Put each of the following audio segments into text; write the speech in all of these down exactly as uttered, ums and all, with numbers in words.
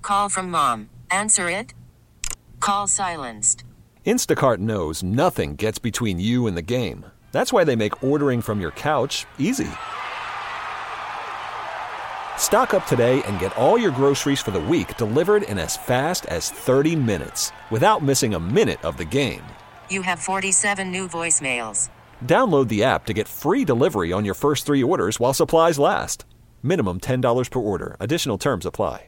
Call from mom. Answer it. Call silenced. Instacart knows nothing gets between you and the game. That's why they make ordering from your couch easy. Stock up today and get all your groceries for the week delivered in as fast as thirty minutes without missing a minute of the game. You have forty-seven new voicemails. Download the app to get free delivery on your first three orders while supplies last. Minimum ten dollars per order. Additional terms apply.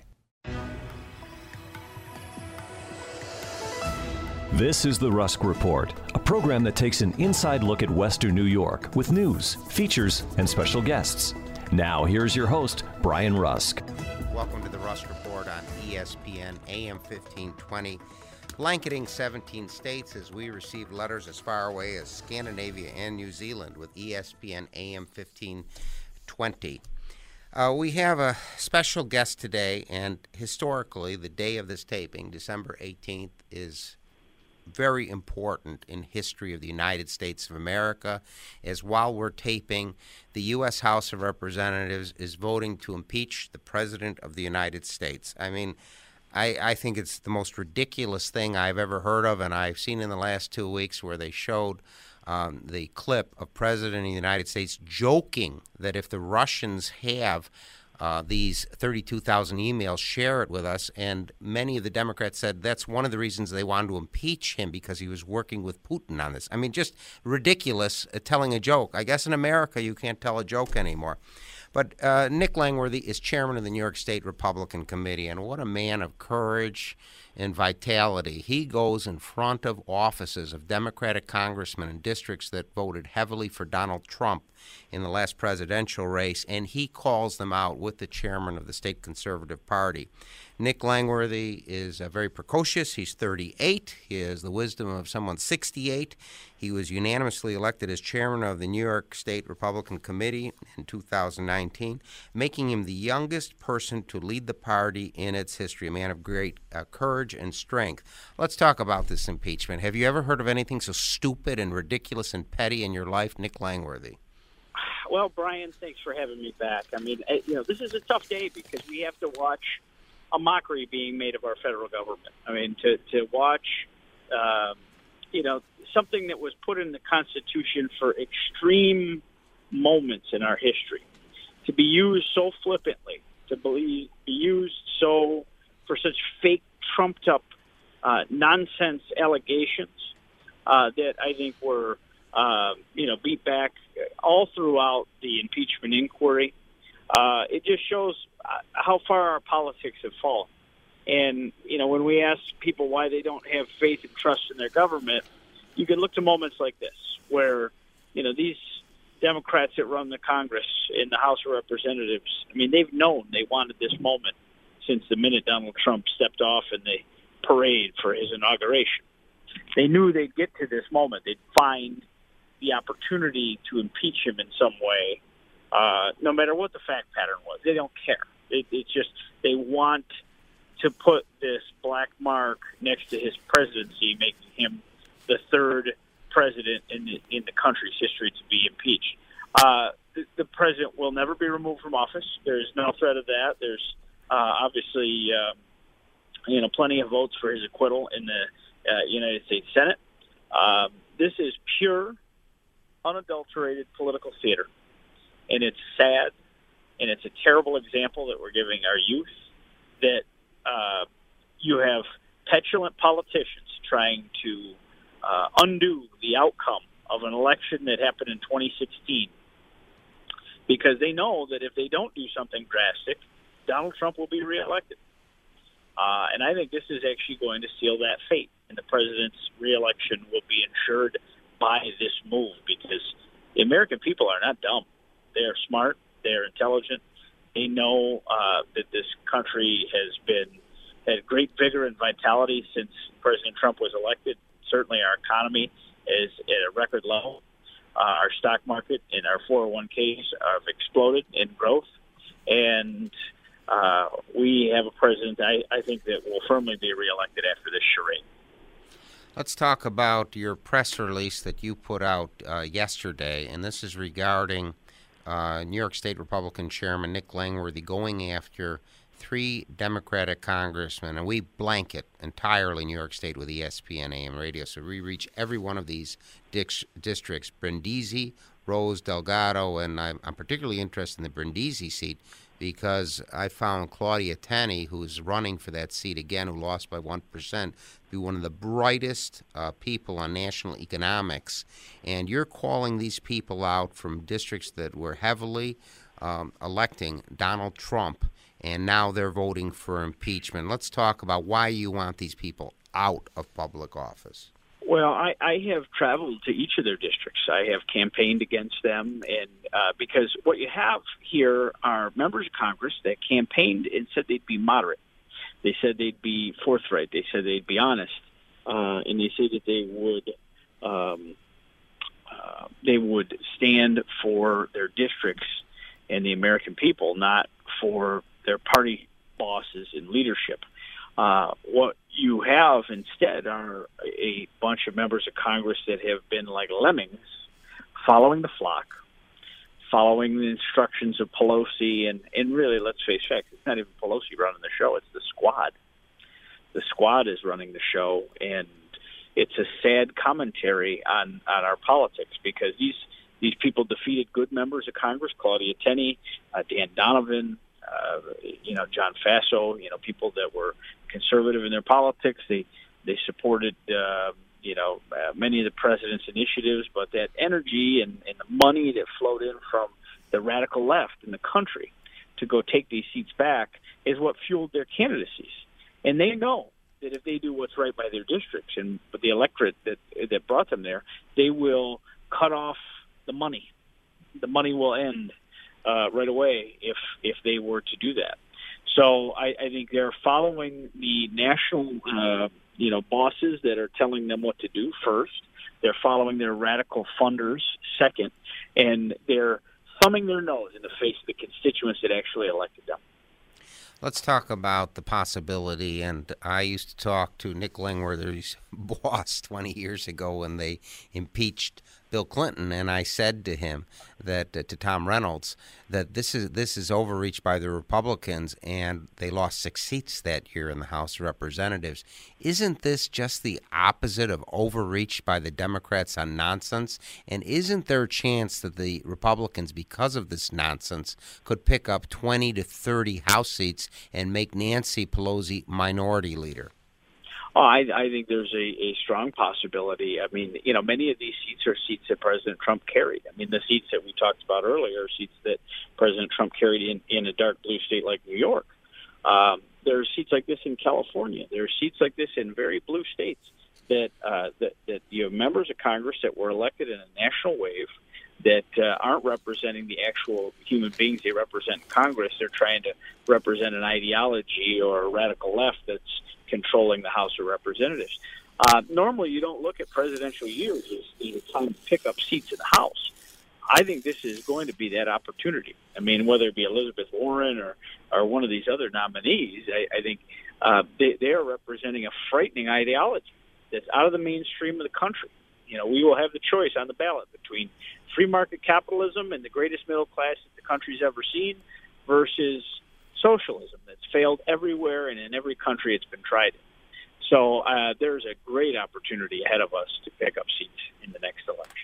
This is the Rusk Report, a program that takes an inside look at Western New York with news, features, and special guests. Now, here's your host, Brian Rusk. Welcome to the Rusk Report on E S P N A M fifteen twenty, blanketing seventeen states as we receive letters as far away as Scandinavia and New Zealand with E S P N A M fifteen twenty. Uh, we have a special guest today, and historically, the day of this taping, December eighteenth, is very important in history of the United States of America, as while we're taping, the U S House of Representatives is voting to impeach the President of the United States. I mean, I, I think it's the most ridiculous thing I've ever heard of, and I've seen in the last two weeks where they showed um, the clip of President of the United States joking that if the Russians have Uh, these thirty-two thousand emails, share it with us. And many of the Democrats said that's one of the reasons they wanted to impeach him, because he was working with Putin on this. I mean, just ridiculous, uh, telling a joke. I guess in America you can't tell a joke anymore. But uh, Nick Langworthy is chairman of the New York State Republican Committee, and what a man of courage and vitality. He goes in front of offices of Democratic congressmen in districts that voted heavily for Donald Trump in the last presidential race, and he calls them out with the chairman of the state Conservative Party. Nick Langworthy is uh, very precocious. He's thirty-eight. He has the wisdom of someone sixty-eight. He was unanimously elected as chairman of the New York State Republican Committee in two thousand nineteen, making him the youngest person to lead the party in its history, a man of great uh, courage and strength. Let's talk about this impeachment. Have you ever heard of anything so stupid and ridiculous and petty in your life, Nick Langworthy? Well, Brian, thanks for having me back. I mean, you know, this is a tough day because we have to watch a mockery being made of our federal government. I mean, to, to watch, um, you know, something that was put in the Constitution for extreme moments in our history, to be used so flippantly, to be, be used so for such fake, trumped-up uh, nonsense allegations uh, that I think were, uh, you know, beat back all throughout the impeachment inquiry. Uh, it just shows how far our politics have fallen. And, you know, when we ask people why they don't have faith and trust in their government, you can look to moments like this where, you know, these Democrats that run the Congress in the House of Representatives, I mean, they've known they wanted this moment since the minute Donald Trump stepped off in the parade for his inauguration. They knew they'd get to this moment. They'd find the opportunity to impeach him in some way, uh, no matter what the fact pattern was. They don't care. It, it's just they want to put this black mark next to his presidency, making him the third president in the, in the country's history to be impeached. Uh, the, the president will never be removed from office. There's no threat of that. There's uh, obviously, uh, you know, plenty of votes for his acquittal in the uh, United States Senate. Um, this is pure, unadulterated political theater, and it's sad, and it's a terrible example that we're giving our youth, that uh, you have petulant politicians trying to uh, undo the outcome of an election that happened in twenty sixteen, because they know that if they don't do something drastic, Donald Trump will be reelected. Uh, and I think this is actually going to seal that fate, and the president's reelection will be ensured by this move, because the American people are not dumb. They're smart. They're intelligent. They know uh, that this country has been had great vigor and vitality since President Trump was elected. Certainly our economy is at a record level. Uh, our stock market and our four oh one k's have exploded in growth. And uh, we have a president, I, I think, that will firmly be reelected after this charade. Let's talk about your press release that you put out uh, yesterday, and this is regarding uh, New York State Republican Chairman Nick Langworthy going after three Democratic congressmen, and we blanket entirely New York State with E S P N A M radio, so we reach every one of these dix- districts, Brindisi, Rose, Delgado, and I'm, I'm particularly interested in the Brindisi seat because I found Claudia Tenney, who's running for that seat again, who lost by one percent, to be one of the brightest uh, people on national economics. And you're calling these people out from districts that were heavily um, electing Donald Trump, and now they're voting for impeachment. Let's talk about why you want these people out of public office. Well, I, I have traveled to each of their districts. I have campaigned against them, and uh, because what you have here are members of Congress that campaigned and said they'd be moderate. They said they'd be forthright. They said they'd be honest, uh, and they said that they would um, uh, they would stand for their districts and the American people, not for their party bosses and leadership. Uh, what you have instead are a bunch of members of Congress that have been like lemmings, following the flock, following the instructions of Pelosi, and, and really, let's face facts, it's not even Pelosi running the show, it's the squad. The squad is running the show, and it's a sad commentary on, on our politics because these these people defeated good members of Congress, Claudia Tenney, uh, Dan Donovan, uh, you know, John Faso, you know, people that were conservative in their politics. They they supported, uh, you know, uh, many of the president's initiatives, but that energy and, and the money that flowed in from the radical left in the country to go take these seats back is what fueled their candidacies. And they know that if they do what's right by their districts and but the electorate that that brought them there, they will cut off the money. The money will end uh, right away if if they were to do that. So I, I think they're following the national, uh, you know, bosses that are telling them what to do first. They're following their radical funders second, and they're thumbing their nose in the face of the constituents that actually elected them. Let's talk about the possibility, and I used to talk to Nick Langworthy's boss twenty years ago when they impeached Bill Clinton, and I said to him that uh, to Tom Reynolds that this is this is overreach by the Republicans, and they lost six seats that year in the House of Representatives. Isn't this just the opposite of overreach by the Democrats on nonsense? And isn't there a chance that the Republicans, because of this nonsense, could pick up twenty to thirty House seats and make Nancy Pelosi minority leader? Oh, I, I think there's a, a strong possibility. I mean, you know, many of these seats are seats that President Trump carried. I mean, the seats that we talked about earlier are seats that President Trump carried in, in a dark blue state like New York. Um, there are seats like this in California. There are seats like this in very blue states that, uh, that, that you have members of Congress that were elected in a national wave that uh, aren't representing the actual human beings they represent in Congress. They're trying to represent an ideology or a radical left that's controlling the House of Representatives. Uh, normally, you don't look at presidential years as, as a time to pick up seats in the House. I think this is going to be that opportunity. I mean, whether it be Elizabeth Warren or, or one of these other nominees, I, I think uh, they, they are representing a frightening ideology that's out of the mainstream of the country. You know, we will have the choice on the ballot between free market capitalism and the greatest middle class that the country's ever seen versus socialism that's failed everywhere and in every country it's been tried in. So uh, there's a great opportunity ahead of us to pick up seats in the next election.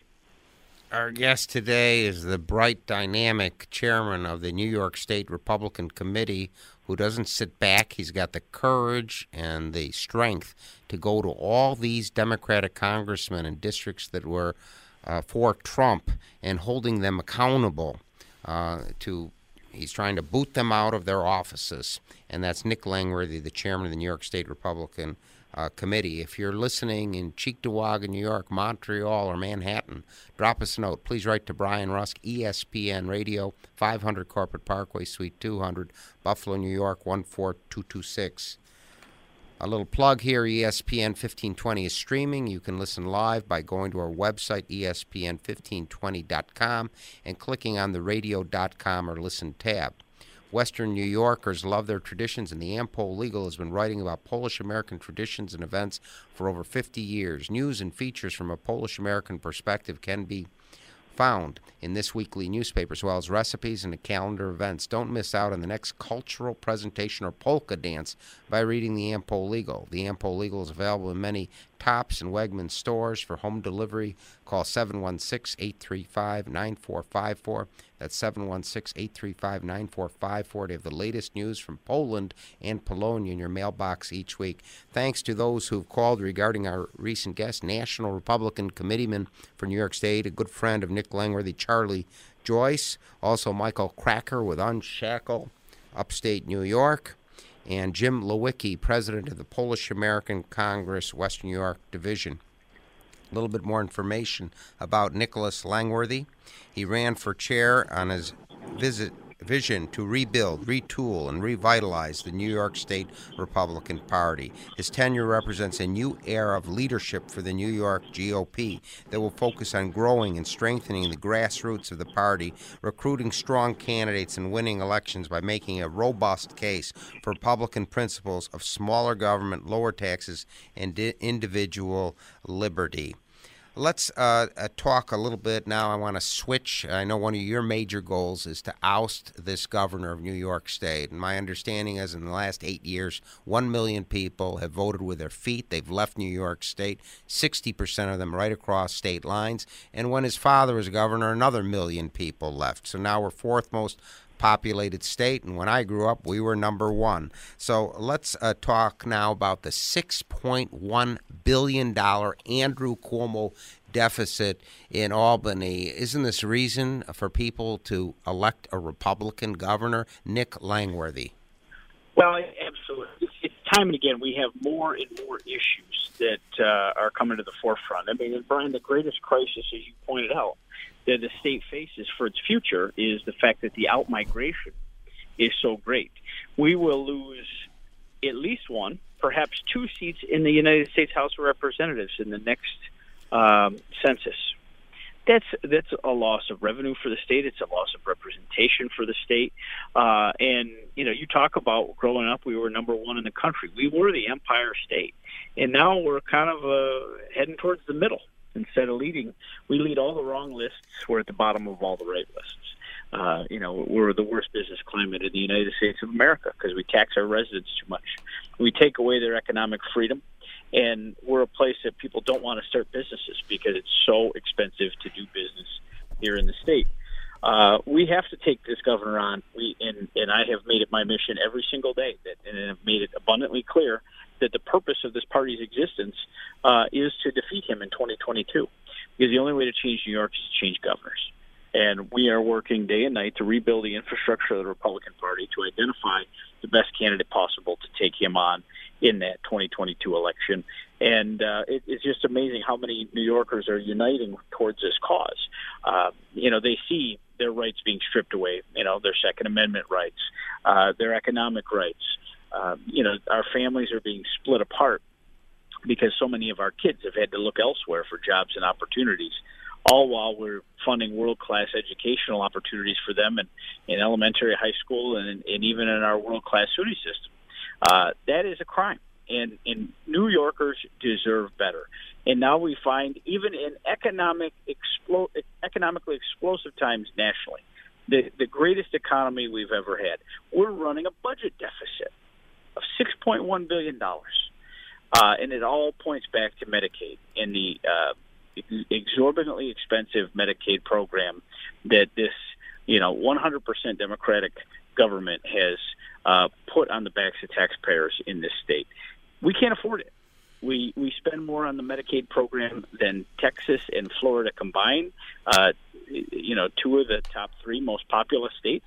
Our guest today is the bright, dynamic chairman of the New York State Republican Committee, who doesn't sit back. He's got the courage and the strength to go to all these Democratic congressmen in districts that were uh, for Trump and holding them accountable uh, to He's trying to boot them out of their offices, and that's Nick Langworthy, the chairman of the New York State Republican uh, Committee. If you're listening in Cheektowaga, New York, Montreal, or Manhattan, drop us a note. Please write to Brian Rusk, E S P N Radio, five hundred Corporate Parkway, Suite two hundred, Buffalo, New York, one four two two six. A little plug here, E S P N fifteen twenty is streaming. You can listen live by going to our website, E S P N fifteen twenty dot com, and clicking on the radio dot com or listen tab. Western New Yorkers love their traditions, and the Ampol Legal has been writing about Polish-American traditions and events for over fifty years. News and features from a Polish-American perspective can be found in this weekly newspaper, as well as recipes and a calendar of events. Don't miss out on the next cultural presentation or polka dance by reading the Ampo Legal. The Ampo Legal is available in many Tops and Wegmans stores. For home delivery, call seven one six, eight three five, nine four five four. That's seven one six, eight three five, nine four five four. They have the latest news from Poland and Polonia in your mailbox each week. Thanks to those who've called regarding our recent guest, National Republican Committeeman for New York State, a good friend of Nick Langworthy, Charlie Joyce. Also Michael Kracker with Unshackle, upstate New York. And Jim Lewicki, president of the Polish American Congress, Western New York Division. A little bit more information about Nicholas Langworthy. He ran for chair on his visit vision to rebuild, retool, and revitalize the New York State Republican Party. His tenure represents a new era of leadership for the New York G O P that will focus on growing and strengthening the grassroots of the party, recruiting strong candidates, and winning elections by making a robust case for Republican principles of smaller government, lower taxes, and di- individual liberty. Let's uh, uh, talk a little bit now. I want to switch. I know one of your major goals is to oust this governor of New York State. And my understanding is in the last eight years, one million people have voted with their feet. They've left New York State, sixty percent of them right across state lines. And when his father was governor, another million people left. So now we're fourth most populated state, and when I grew up, we were number one. So let's uh, talk now about the six point one billion dollars Andrew Cuomo deficit in Albany. Isn't this reason for people to elect a Republican governor? Nick Langworthy. Well, absolutely. It's time and again we have more and more issues that uh, are coming to the forefront. I mean, Brian, the greatest crisis, as you pointed out, that the state faces for its future is the fact that the out-migration is so great. We will lose at least one, perhaps two seats in the United States House of Representatives in the next um, census. That's that's a loss of revenue for the state. It's a loss of representation for the state. Uh, and, you know, you talk about growing up, we were number one in the country. We were the Empire State. And now we're kind of uh, heading towards the middle. Instead of leading, we lead all the wrong lists. We're at the bottom of all the right lists. Uh, you know, we're the worst business climate in the United States of America because we tax our residents too much. We take away their economic freedom, and we're a place that people don't want to start businesses because it's so expensive to do business here in the state. Uh, we have to take this governor on. We and, and I have made it my mission every single day that, and have made it abundantly clear that the purpose of this party's existence uh, is to defeat him in twenty twenty-two. Because the only way to change New York is to change governors. And we are working day and night to rebuild the infrastructure of the Republican Party to identify the best candidate possible to take him on in that twenty twenty-two election. And uh, it, it's just amazing how many New Yorkers are uniting towards this cause. Uh, you know, they see their rights being stripped away, you know, their Second Amendment rights, uh, their economic rights. Uh, you know, our families are being split apart because so many of our kids have had to look elsewhere for jobs and opportunities, all while we're funding world-class educational opportunities for them in, in elementary, high school, and, and even in our world-class SUNY system. Uh, that is a crime, and, and New Yorkers deserve better. And now we find, even in economic explo- economically explosive times nationally, the, the greatest economy we've ever had, we're running a budget deficit of six point one billion dollars. Uh, and it all points back to Medicaid and the uh, exorbitantly expensive Medicaid program that this, you know, one hundred percent Democratic government has uh, put on the backs of taxpayers in this state. We can't afford it. We we spend more on the Medicaid program than Texas and Florida combined, uh, you know, two of the top three most populous states.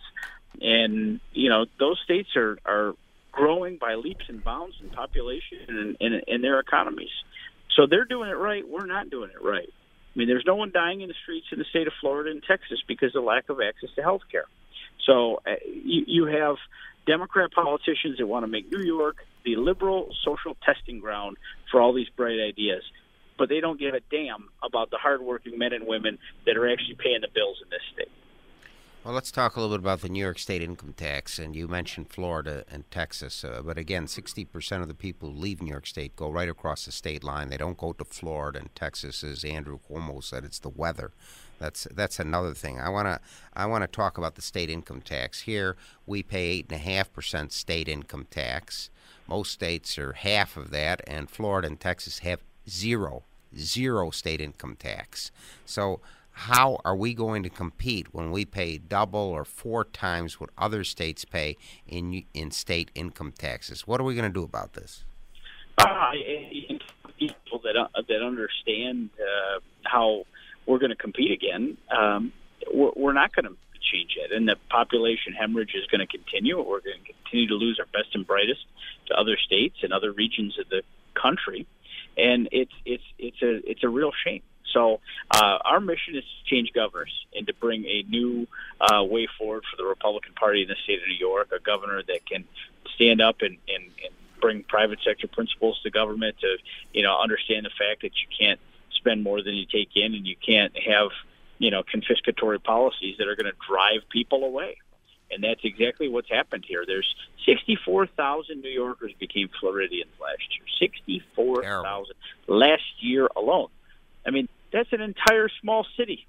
And, you know, those states are, are growing by leaps and bounds in population and in, in their economies. So they're doing it right. We're not doing it right. I mean, there's no one dying in the streets in the state of Florida and Texas because of lack of access to health care. So uh, you, you have Democrat politicians that want to make New York the liberal social testing ground for all these bright ideas, but they don't give a damn about the hardworking men and women that are actually paying the bills in this state. Well, let's talk a little bit about the New York State income tax. And you mentioned Florida and Texas. Uh, but again, sixty percent of the people who leave New York State go right across the state line. They don't go to Florida and Texas, as Andrew Cuomo said. It's the weather. That's that's another thing. I want to I want to talk about the state income tax. Here, we pay eight point five percent state income tax. Most states are half of that, and Florida and Texas have zero, zero state income tax. So how are we going to compete when we pay double or four times what other states pay in in state income taxes? What are we going to do about this? Uh, people that uh, that understand uh, how we're going to compete again, um, we're, we're not going to change it, and the population hemorrhage is going to continue. We're going to continue to lose our best and brightest to other states and other regions of the country, and it's it's it's a it's a real shame. So uh, our mission is to change governors and to bring a new uh, way forward for the Republican Party in the state of New York, a governor that can stand up and, and, and bring private sector principles to government, to you know understand the fact that you can't spend more than you take in, and you can't have you know confiscatory policies that are going to drive people away. And that's exactly what's happened here. There's sixty-four thousand New Yorkers became Floridians last year. sixty-four thousand last year alone. I mean, that's an entire small city,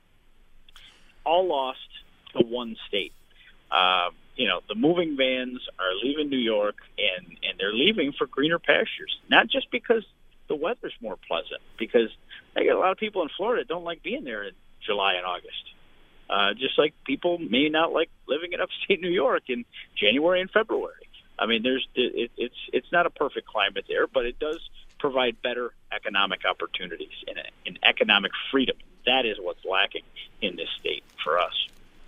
all lost to one state. Uh, you know, the moving vans are leaving New York, and, and they're leaving for greener pastures, not just because the weather's more pleasant, because I get a lot of people in Florida don't like being there in July and August. Uh, just like people may not like living in upstate New York in January and February. I mean, there's it, it's it's not a perfect climate there, but it does provide better economic opportunities and, and economic freedom. That is what's lacking in this state for us.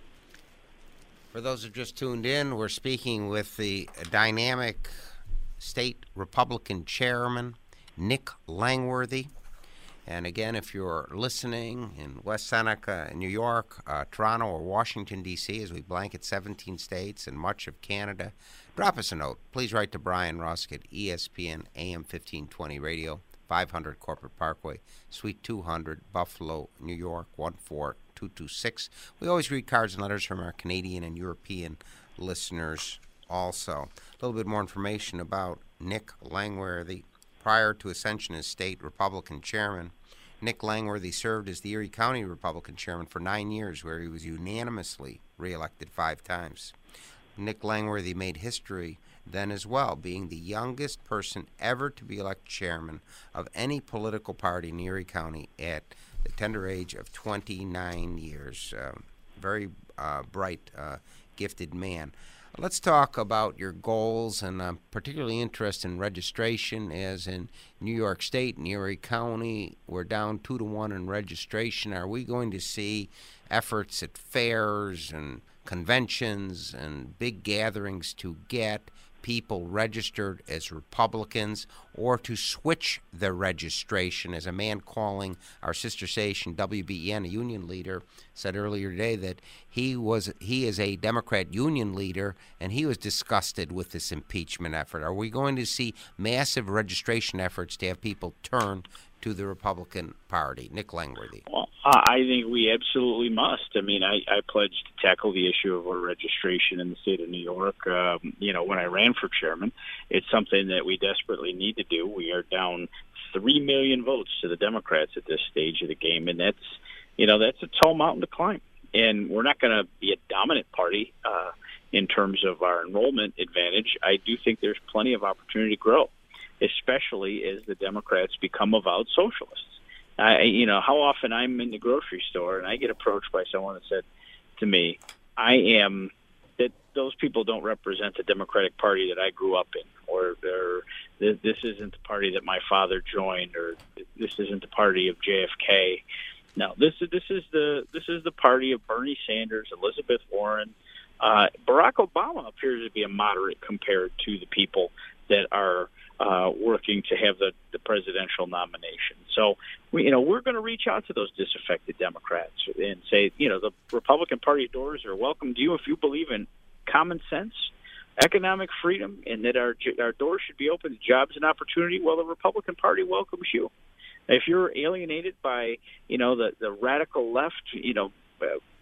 For those who just tuned in, we're speaking with the dynamic state Republican chairman, Nick Langworthy. And again, if you're listening in West Seneca, New York, uh, Toronto, or Washington, D C, as we blanket seventeen states and much of Canada, drop us a note. Please write to Brian Rusk at E S P N A M fifteen twenty Radio, five hundred Corporate Parkway, Suite two hundred, Buffalo, New York, one four two two six. We always read cards and letters from our Canadian and European listeners also. A little bit more information about Nick Langworthy. Prior to ascension as state Republican chairman, Nick Langworthy served as the Erie County Republican chairman for nine years, where he was unanimously reelected five times. Nick Langworthy made history then as well, being the youngest person ever to be elected chairman of any political party in Erie County at the tender age of twenty-nine years. Uh, very uh, bright, uh, gifted man. Let's talk about your goals, and I'm particularly interested in registration, as in New York State and Erie County, we're down two to one in registration. Are we going to see efforts at fairs and conventions and big gatherings to get people registered as Republicans, or to switch their registration? As a man calling our sister station W B E N a union leader said earlier today that he was he is a Democrat union leader, and he was disgusted with this impeachment effort. Are we going to see massive registration efforts to have people turn to the Republican Party? Nick Langworthy. Well, I think we absolutely must. I mean, I, I pledged to tackle the issue of voter registration in the state of New York. Um, you know, when I ran for chairman, it's something that we desperately need to do. We are down three million votes to the Democrats at this stage of the game, and that's, you know, that's a tall mountain to climb. And we're not going to be a dominant party uh, in terms of our enrollment advantage. I do think there's plenty of opportunity to grow, especially as the Democrats become avowed socialists. I, you know, how often I'm in the grocery store and I get approached by someone that said to me, I am, that those people don't represent the Democratic Party that I grew up in, or this isn't the party that my father joined, or this isn't the party of J F K. No, this is this is the this is the party of Bernie Sanders, Elizabeth Warren. Uh, Barack Obama appears to be a moderate compared to the people that are uh, working to have the, the presidential nomination. So, we, you know, we're going to reach out to those disaffected Democrats and say, you know, the Republican Party doors are welcome to you if you believe in common sense, economic freedom, and that our our doors should be open to jobs and opportunity. Well, the Republican Party welcomes you. If you're alienated by, you know, the, the radical left, you know, uh,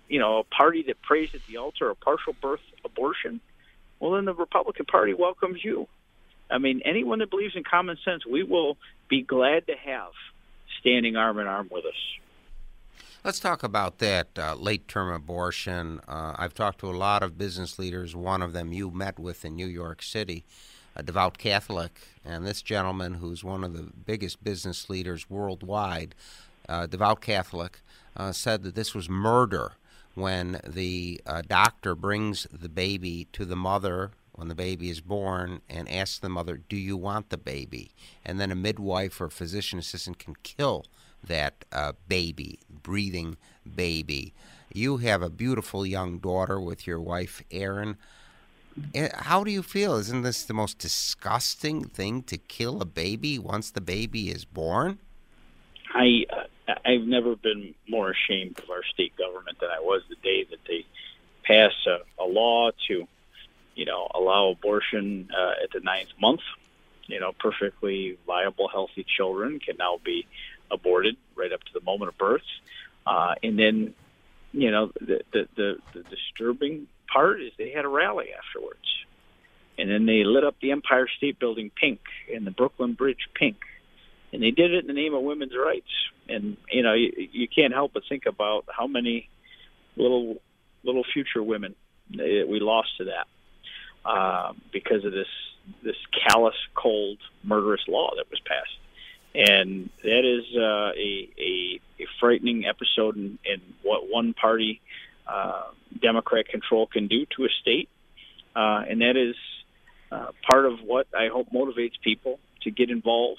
you know, a party that prays at the altar of partial birth abortion, well, then the Republican Party welcomes you. I mean, anyone that believes in common sense, we will be glad to have standing arm in arm with us. Let's talk about that uh, late-term abortion. Uh, I've talked to a lot of business leaders. One of them you met with in New York City, a devout Catholic, and this gentleman, who's one of the biggest business leaders worldwide, uh, devout Catholic, uh, said that this was murder when the uh, doctor brings the baby to the mother when the baby is born and asks the mother, do you want the baby? And then a midwife or physician assistant can kill that uh, baby, breathing baby. You have a beautiful young daughter with your wife, Erin. How do you feel? Isn't this the most disgusting thing, to kill a baby once the baby is born? I, uh, I've never been more ashamed of our state government than I was the day that they passed a, a law to, you know, allow abortion uh, at the ninth month. You know, perfectly viable, healthy children can now be aborted right up to the moment of birth. Uh, and then, you know, the, the, the, the disturbing part is they had a rally afterwards. And then they lit up the Empire State Building pink and the Brooklyn Bridge pink. And they did it in the name of women's rights. And, you know, you, you can't help but think about how many little little future women we lost to that uh, because of this this callous, cold, murderous law that was passed. And that is uh, a, a, a frightening episode in, in what one party uh, Democrat control can do to a state. Uh, and that is uh, part of what I hope motivates people to get involved,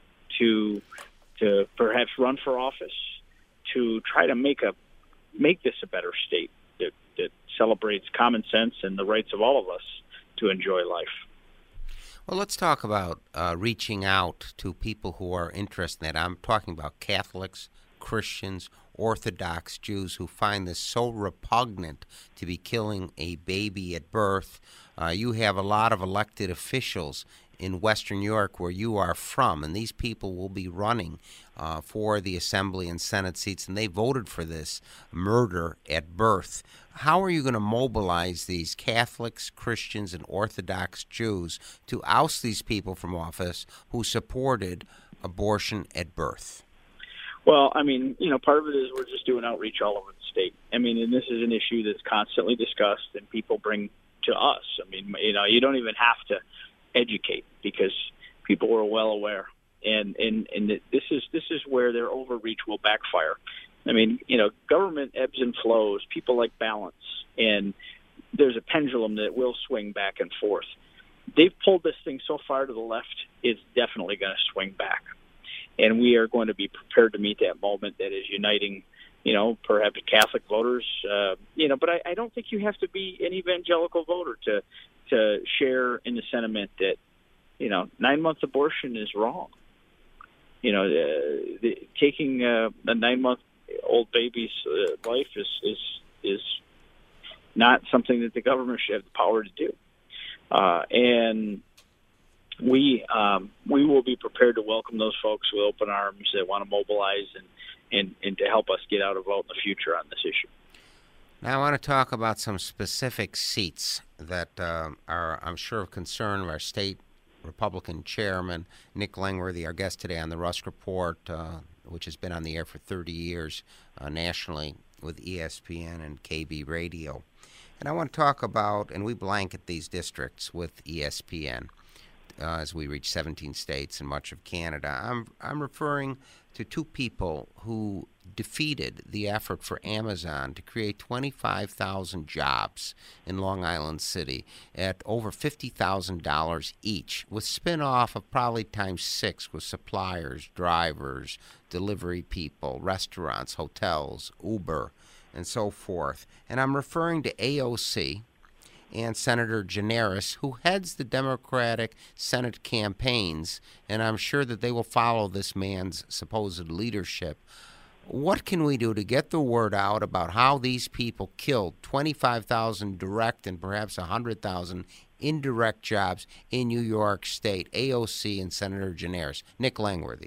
to to perhaps run for office, to try to make a make this a better state that, that celebrates common sense and the rights of all of us to enjoy life. Well, let's talk about uh, reaching out to people who are interested in that. I'm talking about Catholics, Christians, Orthodox Jews who find this so repugnant to be killing a baby at birth. Uh, you have a lot of elected officials in Western New York where you are from, and these people will be running uh, for the Assembly and Senate seats, and they voted for this murder at birth. How are you going to mobilize these Catholics, Christians, and Orthodox Jews to oust these people from office who supported abortion at birth? Well, I mean, you know, part of it is we're just doing outreach all over the state. I mean, and this is an issue that's constantly discussed and people bring to us. I mean, you know, you don't even have to educate because people are well aware. And, and, and this is this is where their overreach will backfire. I mean, you know, government ebbs and flows. People like balance. And there's a pendulum that will swing back and forth. They've pulled this thing so far to the left, it's definitely going to swing back. And we are going to be prepared to meet that moment that is uniting, you know, perhaps Catholic voters, uh, you know, but I, I don't think you have to be an evangelical voter to to share in the sentiment that, you know, nine-month abortion is wrong. You know, uh, the, taking uh, a nine-month-old baby's uh, life is, is is not something that the government should have the power to do. Uh, and we um, we will be prepared to welcome those folks with open arms that want to mobilize and, and, and to help us get out a vote in the future on this issue. Now I want to talk about some specific seats that uh, are, I'm sure, of concern of our state Republican chairman, Nick Langworthy, our guest today on the Rusk Report, uh, which has been on the air for thirty years uh, nationally with E S P N and K B Radio. And I want to talk about, and we blanket these districts with E S P N uh, as we reach seventeen states and much of Canada. I'm I'm referring to two people who defeated the effort for Amazon to create twenty-five thousand jobs in Long Island City at over fifty thousand dollars each, with spin-off of probably times six with suppliers, drivers, delivery people, restaurants, hotels, Uber, and so forth. And I'm referring to A O C and Senator Gianaris, who heads the Democratic Senate campaigns, and I'm sure that they will follow this man's supposed leadership. What can we do to get the word out about how these people killed twenty-five thousand direct and perhaps one hundred thousand indirect jobs in New York State? A O C and Senator Gianaris. Nick Langworthy.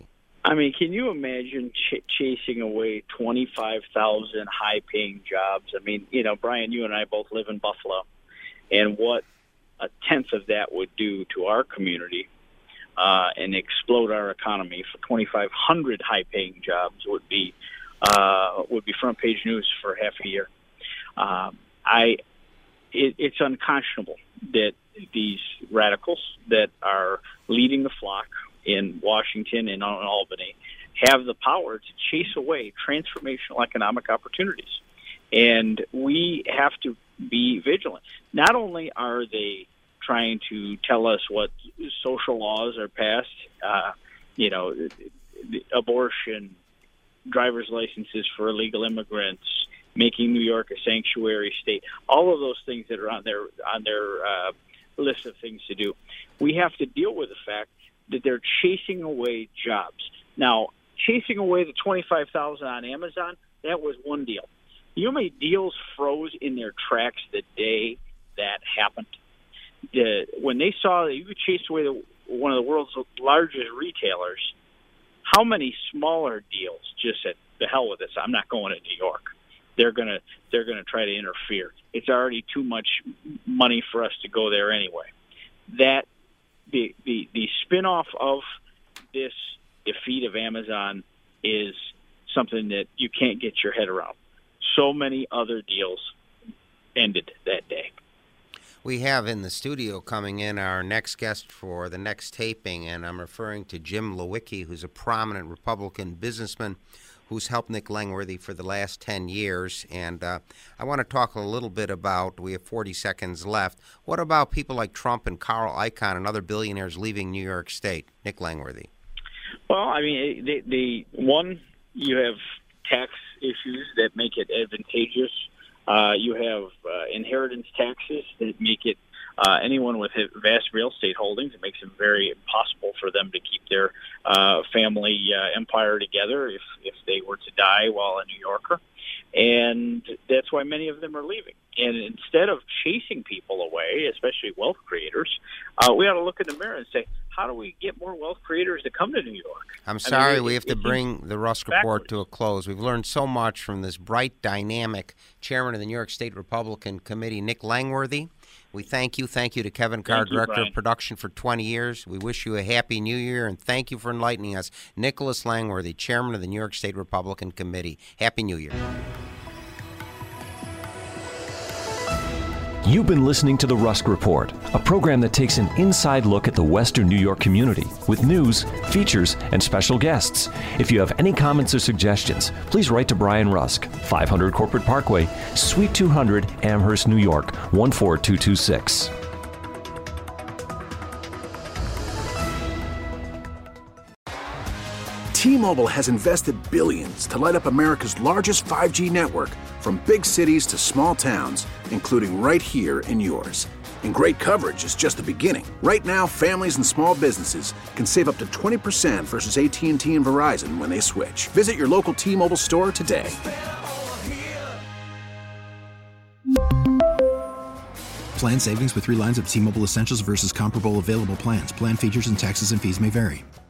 I mean, can you imagine ch- chasing away twenty-five thousand high-paying jobs? I mean, you know, Brian, you and I both live in Buffalo, and what a tenth of that would do to our community uh, and explode our economy for twenty-five hundred high-paying jobs would be uh, would be front-page news for half a year. Um, I, it, it's unconscionable that these radicals that are leading the flock in Washington and in Albany have the power to chase away transformational economic opportunities. And we have to be vigilant. Not only are they trying to tell us what social laws are passed, uh, you know, abortion, driver's licenses for illegal immigrants, making New York a sanctuary state, all of those things that are on their on their uh, list of things to do. We have to deal with the fact that they're chasing away jobs. Now, chasing away the twenty-five thousand on Amazon, that was one deal. You know how many deals froze in their tracks the day that happened? The, when they saw that you could chase away the, one of the world's largest retailers, how many smaller deals just said, "The hell with this! I'm not going to New York. They're gonna they're gonna try to interfere. It's already too much money for us to go there anyway." That the the the spinoff of this defeat of Amazon is something that you can't get your head around. So many other deals ended that day. We have in the studio coming in our next guest for the next taping, and I'm referring to Jim Lewicki, who's a prominent Republican businessman who's helped Nick Langworthy for the last ten years. And uh, I want to talk a little bit about, we have forty seconds left, what about people like Trump and Carl Icahn and other billionaires leaving New York State? Nick Langworthy. Well, I mean, the, the one, you have tax issues that make it advantageous. Uh, you have uh, inheritance taxes that make it uh, anyone with vast real estate holdings. It makes it very impossible for them to keep their uh, family uh, empire together if, if they were to die while a New Yorker. And that's why many of them are leaving. And instead of chasing people away, especially wealth creators, uh, we ought to look in the mirror and say, how do we get more wealth creators to come to New York? I'm sorry, I mean, it, we have to bring the Rusk Report backwards. to a close. We've learned so much from this bright, dynamic chairman of the New York State Republican Committee, Nick Langworthy. We thank you. Thank you to Kevin Carr, thank Director you, of Production for twenty years. We wish you a happy new year, and thank you for enlightening us. Nicholas Langworthy, Chairman of the New York State Republican Committee. Happy New Year. You've been listening to The Rusk Report, a program that takes an inside look at the Western New York community with news, features, and special guests. If you have any comments or suggestions, please write to Brian Rusk, five hundred Corporate Parkway, Suite two hundred, Amherst, New York, one four two two six. T-Mobile has invested billions to light up America's largest five G network, from big cities to small towns, including right here in yours. And great coverage is just the beginning. Right now, families and small businesses can save up to twenty percent versus A T and T and Verizon when they switch. Visit your local T-Mobile store today. Plan savings with three lines of T-Mobile Essentials versus comparable available plans. Plan features and taxes and fees may vary.